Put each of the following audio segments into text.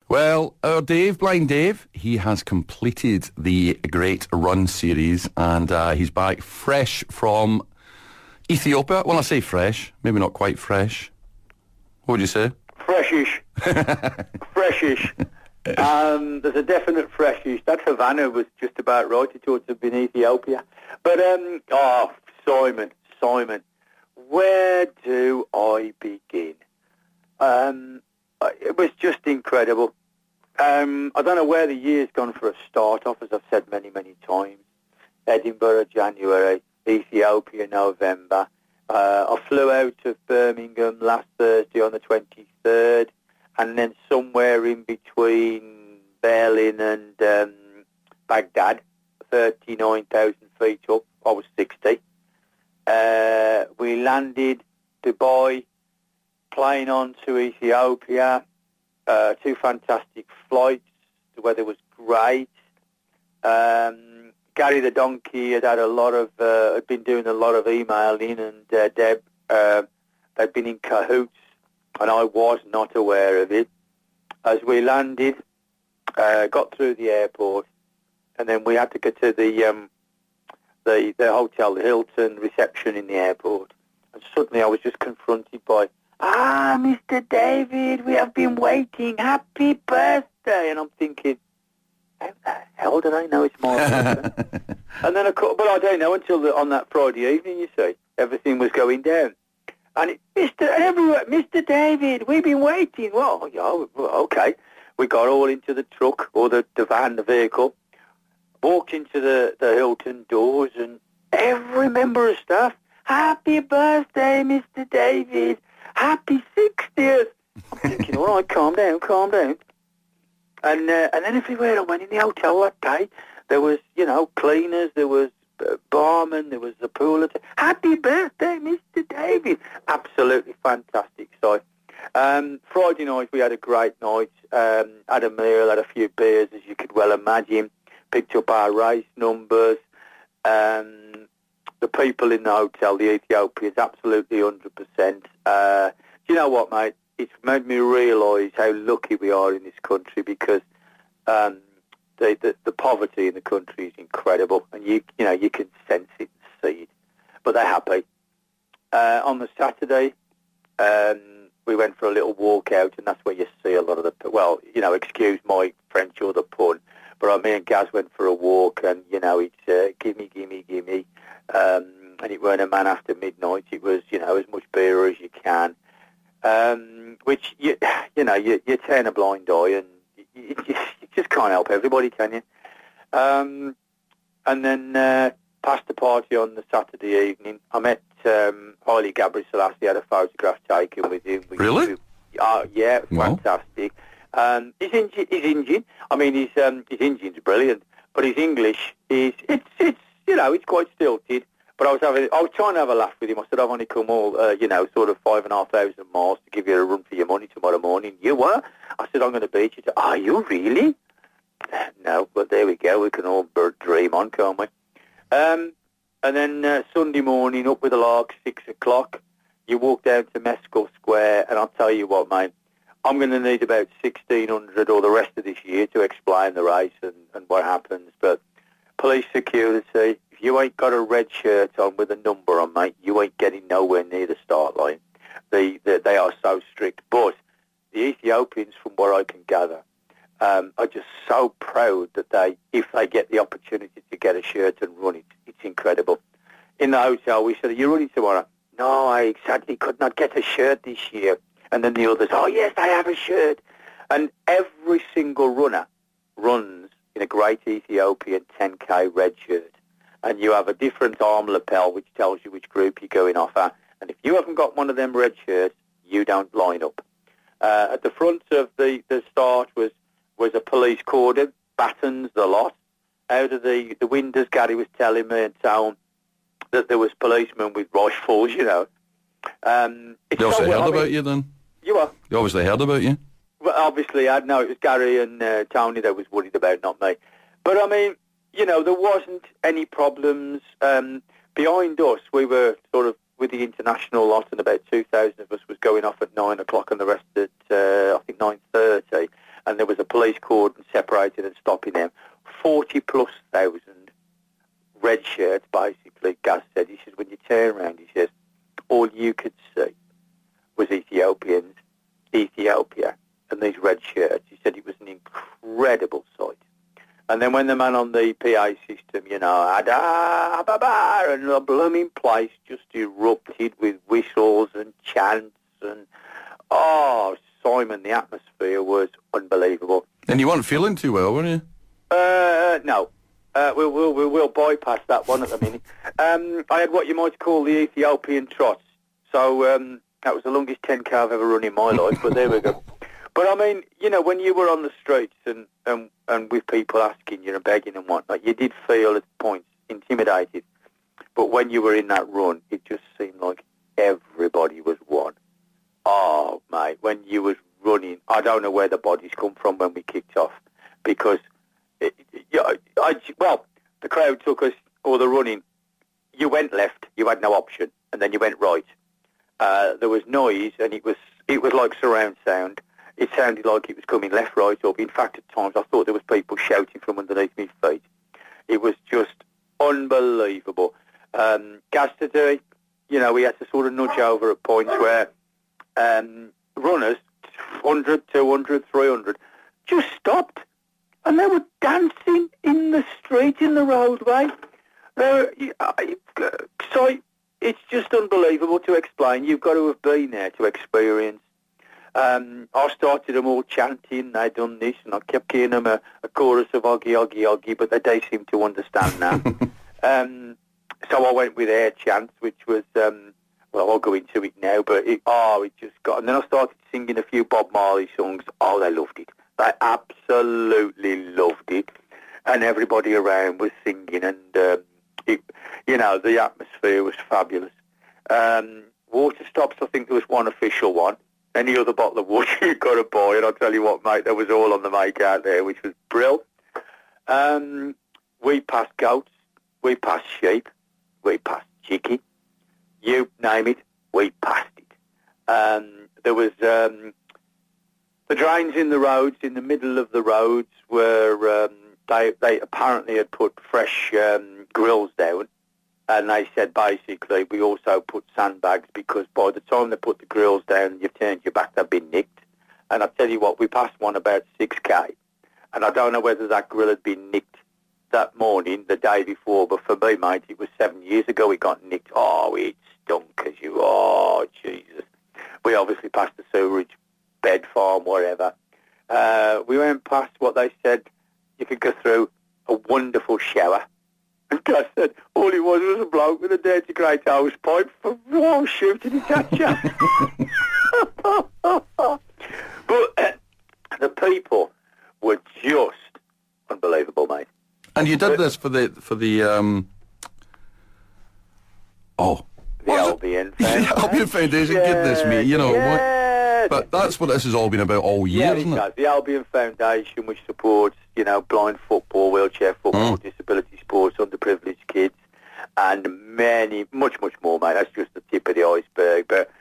Well, our Dave, Blind Dave, he has completed the Great Run series and he's back fresh from Ethiopia. Well, I say fresh, maybe not quite fresh. What would you say? Freshish. Freshish. There's a definite freshish. That Havana was just about right. It ought to have been Ethiopia. But, Simon, where do I begin? It was just incredible. I don't know where the year's gone for a start off, as I've said many, many times. Edinburgh, January, Ethiopia, November. I flew out of Birmingham last Thursday on the 23rd, and then somewhere in between Berlin and Baghdad, 39,000 feet up. I was 60. We landed Dubai, plane on to Ethiopia. 2 fantastic flights. The weather was great. Gary the donkey had been doing a lot of emailing, and Deb, they'd been in cahoots, and I was not aware of it. As we landed, got through the airport, and then we had to go to the hotel, the Hilton reception in the airport, and suddenly I was just confronted by, Mr. David, we have been waiting. Happy birthday! And I'm thinking, how the hell did I know it's my birthday? And then but I don't know until on that Friday evening. You see, everything was going down, and Mr. David, we've been waiting. Well, okay. We got all into the truck or the van, the vehicle, walked into the Hilton doors, and every member of staff, happy birthday, Mr. David. Happy 60th. I'm thinking, all right, calm down. And then everywhere I went in the hotel that day, there was, cleaners, there was barman, there was the pool. Happy birthday, Mr. David. Absolutely fantastic sight. Friday night, we had a great night. Had a meal, had a few beers, as you could well imagine. Picked up our race numbers. The people in the hotel, the Ethiopians, absolutely 100%. Do you know what, mate? It's made me realise how lucky we are in this country, because the poverty in the country is incredible, and you can sense it and see it. But they're happy. On the Saturday, we went for a little walk out, and that's where you see a lot of excuse my French or the pun, but me and Gaz went for a walk, and it's gimme. And it weren't a man after midnight. It was, as much beer as you can. Which, you turn a blind eye, and you just can't help everybody, can you? And then past the party on the Saturday evening, I met Haile Gebrselassie, had a photograph taken with him. Really? Yeah, it was fantastic. His Indian. I mean, his Indian's brilliant, but his English is it's quite stilted. But I was trying to have a laugh with him. I said, I've only come all, sort of 5,500 miles to give you a run for your money tomorrow morning. You were? I said, I'm going to beat you. He said, are you really? No, but there we go. We can all dream on, can't we? And then Sunday morning, up with the lark, 6 o'clock, you walk down to Mescal Square, and I'll tell you what, mate, I'm going to need about 1,600 or the rest of this year to explain the race and what happens. But police security, if you ain't got a red shirt on with a number on, mate, you ain't getting nowhere near the start line. They are so strict. But the Ethiopians, from what I can gather, are just so proud that if they get the opportunity to get a shirt and run it, it's incredible. In the hotel, we said, are you running tomorrow? No, I sadly could not get a shirt this year. And then the others, oh, yes, I have a shirt. And every single runner runs in a great Ethiopian 10K red shirt. And you have a different arm lapel, which tells you which group you're going off at. And if you haven't got one of them red shirts, you don't line up. At the front of the start was a police cordon, batons, the lot. Out of the windows, Gary was telling me and town that there was policemen with rifles, They also heard about you then? You what? They obviously heard about you? Well, obviously, it was Gary and Tony that was worried about, not me. But, I mean, there wasn't any problems. Behind us, we were sort of with the international lot, and about 2,000 of us was going off at 9 o'clock and the rest at, I think, 9:30. and there was a police cordon separated and stopping them. 40+ thousand red shirts, basically. Gus said, he says, when you turn around, he says, all you could see was Ethiopians, Ethiopia, and these red shirts. He said it was an incredible sight. And then when the man on the PA system, you know, Ada, Baba, and the blooming place just erupted with whistles and chants and, oh, Simon, the atmosphere was unbelievable. And you weren't feeling too well, were you? No. We'll bypass that one at the minute. I had what you might call the Ethiopian trots. So that was the longest 10K I've ever run in my life, but there we go. But I mean, you know, when you were on the streets and with people asking you and begging and whatnot, you did feel at points intimidated. But when you were in that run, it just seemed like everybody was one. Oh, mate, when you was running, I don't know where the bodies come from when we kicked off, because, the crowd took us, or the running, you went left, you had no option, and then you went right. There was noise, and it was like surround sound. It sounded like it was coming left, right, up. In fact, at times, I thought there was people shouting from underneath my feet. It was just unbelievable. Gastadee, you know, we had to sort of nudge over at points where runners, 100, 200, 300, just stopped. And they were dancing in the street, in the roadway. So it's just unbelievable to explain. You've got to have been there to experience. I started them all chanting, they'd done this, and I kept giving them a chorus of Oggy, Oggy, Oggy, but they seem to understand now. So I went with their chants, which was, I'll go into it now, but it just got... And then I started singing a few Bob Marley songs. Oh, they loved it. They absolutely loved it. And everybody around was singing, and, the atmosphere was fabulous. Water stops, I think there was one official one. Any other bottle of water you've got to buy, and I'll tell you what, mate, there was all on the make out there, which was brill. We passed goats, we passed sheep, we passed chicken. You name it, we passed it. There was the drains in the roads, in the middle of the roads, were they apparently had put fresh grills down. And they said, basically, we also put sandbags because by the time they put the grills down and you've turned your back, they've been nicked. And I tell you what, we passed one about 6K. And I don't know whether that grill had been nicked that morning, the day before, but for me, mate, it was 7 years ago it got nicked. Oh, it stunk as you... Oh, Jesus. We obviously passed the sewerage, bed farm, whatever. We went past what they said you could go through, a wonderful shower. And Gus said, all it was a bloke with a dirty great hose pipe for shooting his hatchet. But the people were just unbelievable, mate. And you did this for the Albion Foundation. The Albion Foundation, goodness me, you know. Yeah. But that's what this has all been about all year, isn't it? The Albion Foundation, which supports, blind football, wheelchair football, disability sports, underprivileged kids, and much more, mate. That's just the tip of the iceberg. But,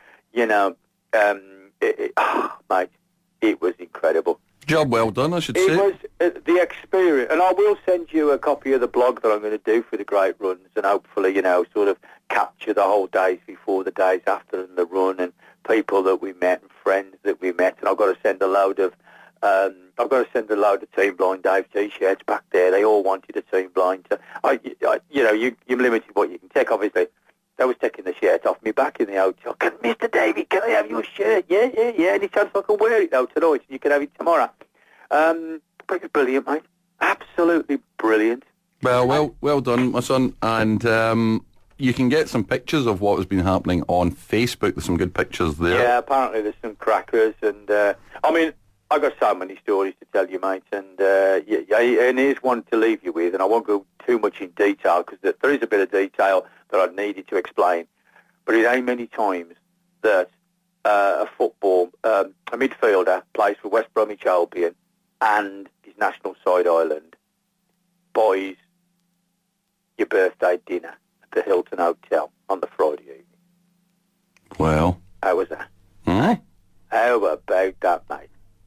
mate, it was incredible. Job well done, I should say. It was the experience, and I will send you a copy of the blog that I'm going to do for the Great Runs, and hopefully, sort of capture the whole days before, the days after, and the run, and people that we met, and friends that we met. And I've got to send a load of Team Blind Dave T-shirts back there. They all wanted a Team Blind. You're limited what you can take. Obviously, I was taking the shirt off me back in the hotel. Mr. David, can I have your shirt? Yeah. Any chance I can wear it though tonight? And you can have it tomorrow. But it was brilliant, mate. Absolutely brilliant. Well done, my son. And you can get some pictures of what has been happening on Facebook. There's some good pictures there. Yeah, apparently there's some crackers, and I've got so many stories to tell you, mate, and and here's one to leave you with, and I won't go too much in detail because there is a bit of detail that I needed to explain, but it ain't many times that a midfielder plays for West Bromwich Albion and his national side Ireland buys your birthday dinner at the Hilton Hotel on the Friday evening. Well. How was that? Hmm? How about that, mate?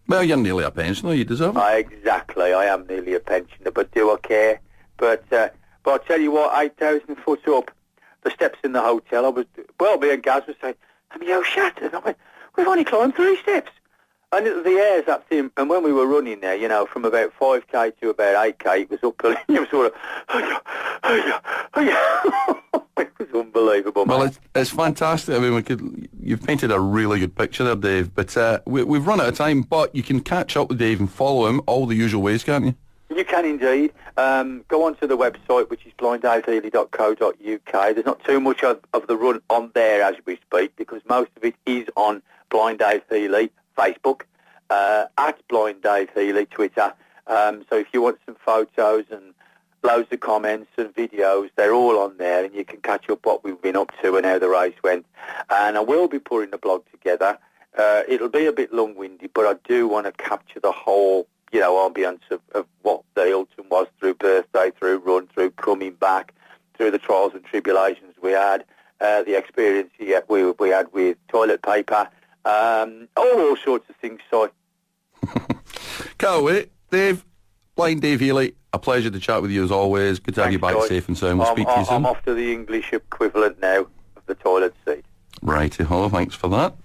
Well, you're nearly a pensioner. You deserve it. Exactly. I am nearly a pensioner, but do I care? But I'll tell you what, 8,000 foot up, the steps in the hotel, me and Gaz was saying, I'm shattered. I went, we've only climbed 3 steps. And the air's up thin, and when we were running there, from about 5k to about 8k, it was up, it was sort of, it was unbelievable. Well, it's fantastic. I mean, you've painted a really good picture there, Dave, but we've run out of time, but you can catch up with Dave and follow him all the usual ways, can't you? You can indeed. Go onto the website, which is blinddavehealy.co.uk. There's not too much of the run on there as we speak, because most of it is on Blind Dave Healy, Facebook, at Blind Dave Healy, Twitter. So if you want some photos and loads of comments and videos, they're all on there, and you can catch up what we've been up to and how the race went. And I will be putting the blog together. It'll be a bit long-winded, but I do want to capture the whole ambience of what the Hilton was through birthday, through run, through coming back, through the trials and tribulations we had, the experience we had with toilet paper, all sorts of things. So, can't wait. Dave, Blind Dave Healy, a pleasure to chat with you as always. Good to have you back safe and sound. We'll speak to you soon. I'm off to the English equivalent now of the toilet seat. Righty-ho, thanks for that.